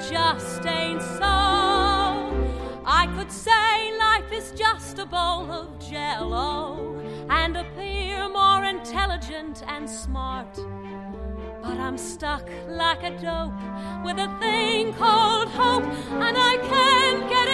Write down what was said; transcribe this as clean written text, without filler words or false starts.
just ain't so. I could say life is just a bowl of Jell-O and appear more intelligent and smart, but I'm stuck like a dope with a thing called hope, and I can't get